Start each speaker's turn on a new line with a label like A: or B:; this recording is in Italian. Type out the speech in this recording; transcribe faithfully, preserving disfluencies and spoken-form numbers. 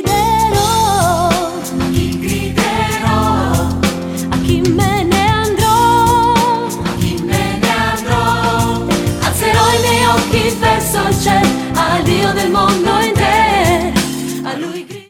A: griderò,
B: a chi griderò,
A: a chi me ne andrò,
B: a chi me ne andrò.
A: alzerò i miei occhi verso il cielo, al Dio del mondo